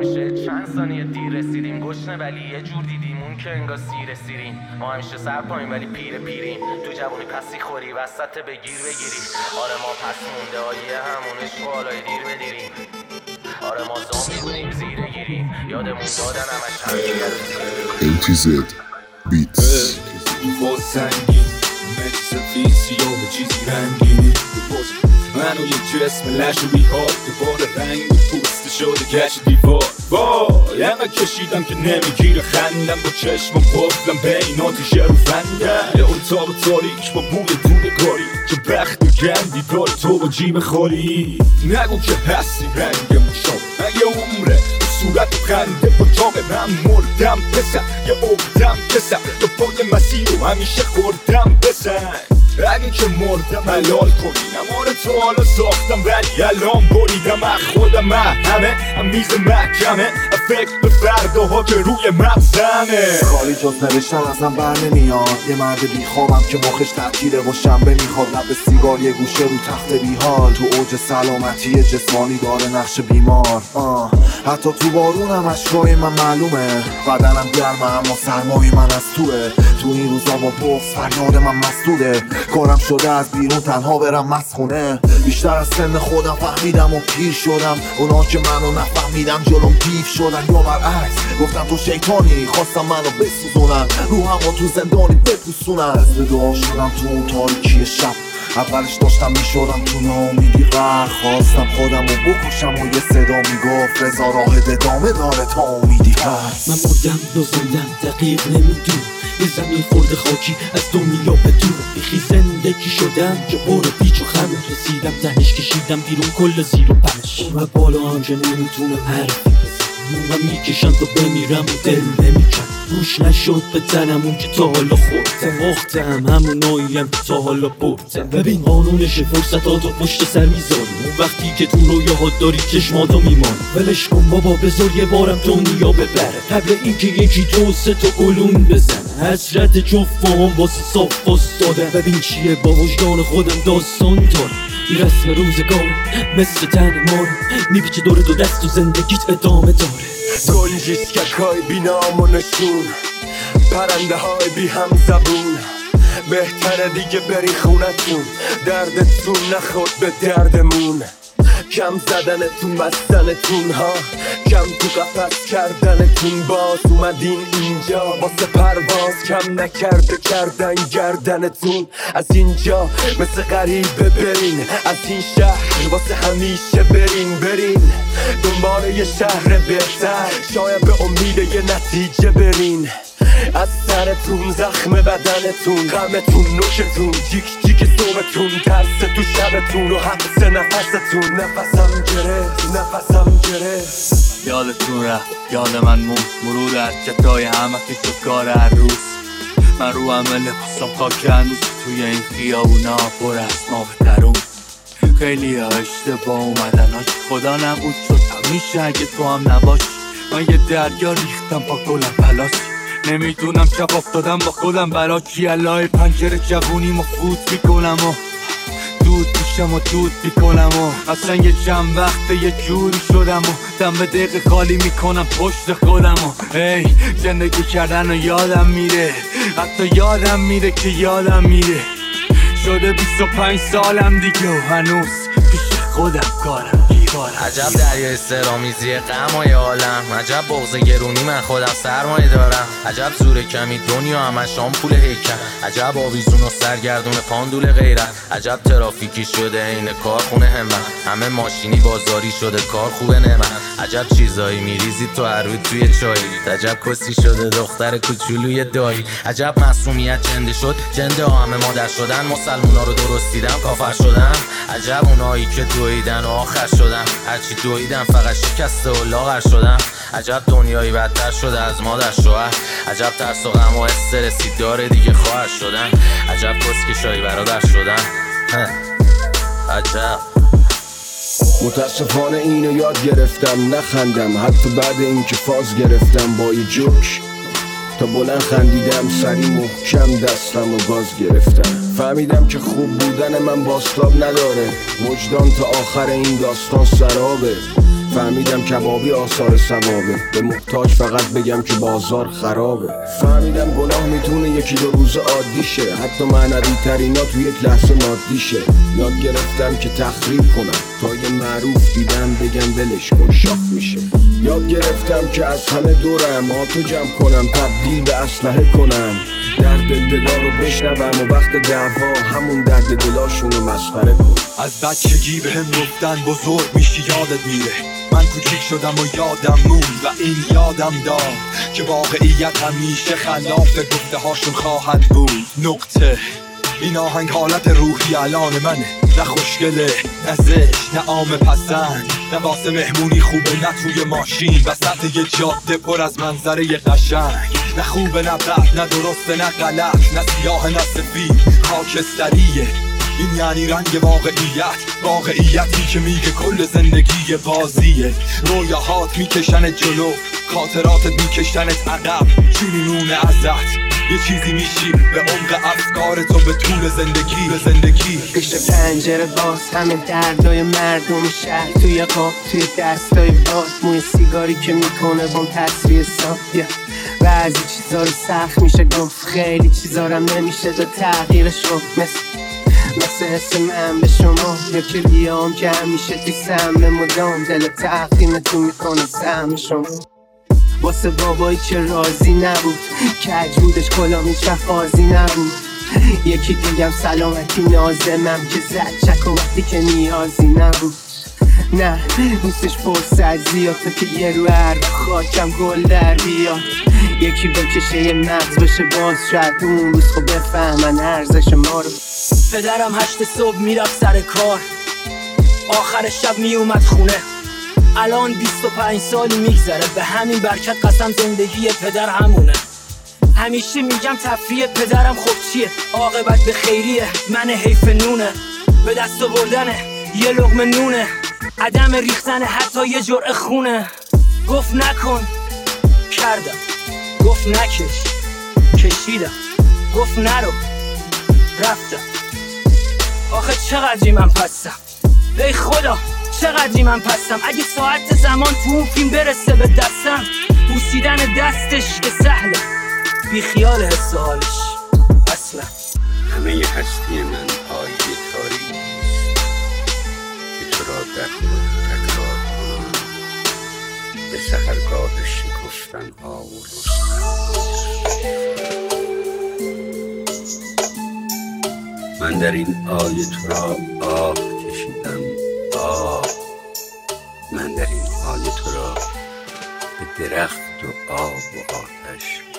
همیشه چند ثانیه دیر رسیدیم، گشنه ولی یه جور دیدیم اون که انگار سیر سیریم. ما همیشه سر پایین ولی پیریم، تو جوونی پسی خوری وسط بگیر بگیری. آره ما پس مونده آیه همون عشق و حالای دیر بدیریم. آره ما زامی بودیم زیره گیریم، یادمون دادن همش همدیگه رو زیره. ATZ Beats سنگین همه چیز فیسی و به چیزی رنگینی منو یه جسم لش و بیحال دوباره رنگ پوست شده کش دیوار. وای همه کشیدم که نمیگیره خندم، با چشم و قفلم بین آتیشه رو فندم. یه اتاق تاریک با بوی دودگاری که بخت گندی داره تو با جیب خالی. نگو که هستی رنگ مشام مگه عمره صورت و خنده با جام من مردم پسر یه عقدم کسر تو پای مسیر رو همیشه خوردم بسن. اگه که مردم حلال کنی نماره تو حالا ساختم ولی الان بریدم از خودم همه هم میز محکمه فکر به فرداها که روی مغزمه. خالی جز نوشتن ازم بر نمیاد، یه مرد بیخوابم که مخش تعطیله و شنبه میخواد لب سیگار یه گوشه رو تخت بیحال. تو اوج سلامتی جسمانی داره نقش بیمار. حتی تو بارونم اشکای من معلومه، بدنم گرمه اما سرمای من از توه. تو این روزا با بغض فریاد من مسدوده، کارم شده از بیرون تنها برم مسخونه. بیشتر از سن خودم فهمیدم و پیر شدم، اونا که منو نفهمیدم جلوم گیف شدن. یا برعکس گفتم تو شیطانی، خواستم منو بسوزونن روحمو تو زندانی بپوسونن. از به دعا شدم تو اون تاریکی شب، اولش داشتم میشدم تو ناامیدی غرق. خواستم خودم رو بکشم و یه صدا میگفت رضا راه ادامه داره تا امیدی هست. من مردم لازمدم دقیق نمیدونم، یه زمین خورده خاکی از دنیا بدونم. بیخی زندگی شدم که پر پیچ و خم، رسیدم تهش کشیدم بیرون کل زیر و پنش. اون بالا هم که نمیتونم حرفی بزنم، اون میکشم تا بمیرم و دل نمیکن. روش نشد به تنم اون که تا حالا خوردم، باختم هموناییم که تا حالا بردم. ببین قانونش فرصتاتو پشت سر میذاری، اون وقتی که تو رویاهات داری چشماتو میمانی. ولش کن بابا بذار یه بارم دنیا ببره، قبل اینکه یکی دو سه تا گلون بزنه. حسرت جفت هم واسه صاف دادم، ببین چیه با وجدان خودم داستان دارم. این رسم روزگاره مثل تن ماره، میپیچه دور تو دست و زندگیت ادامه داره. گنجیسکک های بی نام و نشون، پرنده های بی هم زبون. بهتره دیگه بری خونتون، دردتون نخورد به دردمون. کم زدنتون بستنتون ها، کم تو قفس کردنتون. باز اومدین اینجا واسه پرواز، کم نکرده کردن گردنتون. از اینجا مثل غریبه برین، از این شهر واسه همیشه برین دنبال یه شهر بهتر، شاید به امید یه نتیجه برین. از سرتون زخم بدنتون، غمتون نوشتون، جیک جیک صبحتون، ترس تو شبتون و حبس نفستون. نفسم گرفت یادتون رفت یاد من مرور حرکتای همه که شد کار هر روز. من رو همه لباسم خاک هنوز، توی این خیابونا پر از ماه ترون. خیلی ها اشتباه اومدن ها که خدا نبود شد همیشه اگه تو هم نباشی. من یه دریا ریختم پا گلم پلاسی، نمیدونم چپ افتادم با خودم برا کی. الهی پنجره جوونی ما فوت میکنم و دود میشم و دود میکنم و اصلا یه چند وقته یه جوری شدم و دم به دقیقه خالی میکنم پشت خودم و ای زندگی کردن و یادم میره، حتی یادم میره که یادم میره. شده 25 سالم دیگه و هنوز پیش خودم کارم دیوارم. عجب دریای سرامیزی غمای عالم، عجب بغض گرونی من خودم سرمایه دارم. عجب زور کمی دنیا همش آمپول هیکل، عجب آویزون و سرگردون پاندول غیرت. عجب ترافیکی شده این کارخونه همت، همه ماشینی بازاری شده کار خوبه نمت. عجب چیزایی میریزی تو هر روز توی چایی، عجب کسی شده دختر کوچولوی دایی. عجب معصومیت جنده شد، جنده ها همه مادر شدن. مسلمونا رو درست دیدم کافر شدن. عجب اونایی که دویدن و آخر شدن، هرچی دویدن فقط شکسته و لاغر شدن. عجب دنیایی بدتر شده از مادر شوهر، عجب ترس و غم و استرسی داره دیگه خواهر شدن. عجب کسکشایی برادر شدن. عجب متاسفانه اینو یاد گرفتم نخندم، حتی بعد اینکه فاز گرفتم با یه جوک. تا بلند خندیدم سری محکم دستم و گاز گرفتم. فهمیدم که خوب بودن من باستاب نداره، وجدان تا آخر این داستان سرابه. فهمیدم کبابی آثار ثوابه، به محتاج فقط بگم که بازار خرابه. فهمیدم گناه میتونه یکی دو روز عادی شه، حتی معنوی ترینا تو یک لحظه مادی شه. یاد گرفتم که تخریب کنم تا یه معروف دیدم بگم ولش کن شاخ میشه. یاد گرفتم که از همه دورم آتو جمع کنم، تبدیل به اسلحه کنم، درد دلا رو بشنوم و وقت دعوا همون درد دلاشونو مسخره کن. از بچگی بهم گفتن بزرگ میشی یادت میره، من کوچیک شدم و یادم موند و این یادم داد که واقعیت همیشه خلاف گفته هاشون خواهد بود. نقطه. این آهنگ حالت روحی الان منه، نه خوشگله نه زشت نه عام پسند، نه واسه مهمونی خوبه نه توی ماشین وسط یه جاده پر از منظره قشنگ، نه خوبه نه بد نه درسته نه غلط، نه سیاه نه سفید خاکستریه. این یعنی رنگ واقعیتی که میگه کل زندگی بازیه. رویاهات میکشنت جلو، خاطراتت میکشنت عقب، چی میمونه ازت؟ یه چیزی میشی به عمق افکار تو به طول زندگی. پشت پنجره باز همه دردای مردم شهر، توی قاب توی دستای باز، موی سیگاری که میکنه بام تصویر صافیه. بعضی چیزا رو سخت میشه گفت، خیلی چیزا رو نمیشه دو تغییرش رو، مثل حس من به شما یکی لیام که همیشه توی سهم مدام دل تقدیمتون میکنه سهم شما. واسه بابایی که راضی نبود، کج بودش کلام هیچ وفازی نبود. یکی دیگم سلامتی نازمم که زد چک و وقتی که نیازی نبود. نه نیستش فرصت زیاد که یه رو هر خاکم گل در بیاد. یکی بکشه یه مغز بشه باز، شاید اون روز خب بفهمن ارزش ما رو. پدرم 8 صبح میرفت سر کار، آخر شب میومد خونه. الان 25 سالی میگذره، به همین برکت قسم زندگی پدر همونه. همیشه میگم تفریح پدرم خب چیه، عاقبت به خیریه، من حیف نونه. به دست آوردنه یه لقمه نونه، عدم ریختن حتی یه جرعه خونه. گفت نکن کردم، گفت نکش کشیدم، گفت نرو رفتم. آخه چقدری من پستم، ای خدا چقدری من پستم. اگه ساعت زمان تو اون فیلم برسه به دستم، بوسیدن دستش که سهله، بی خیال حس حالش اصلا. همه هستی من آیه تاریکی که تو را در خود تکرار کنم، به سحرگاه شکفتن ها و من در این آیه تو را آه کشیدم، من در این آیه تو را به درخت و آب و آتش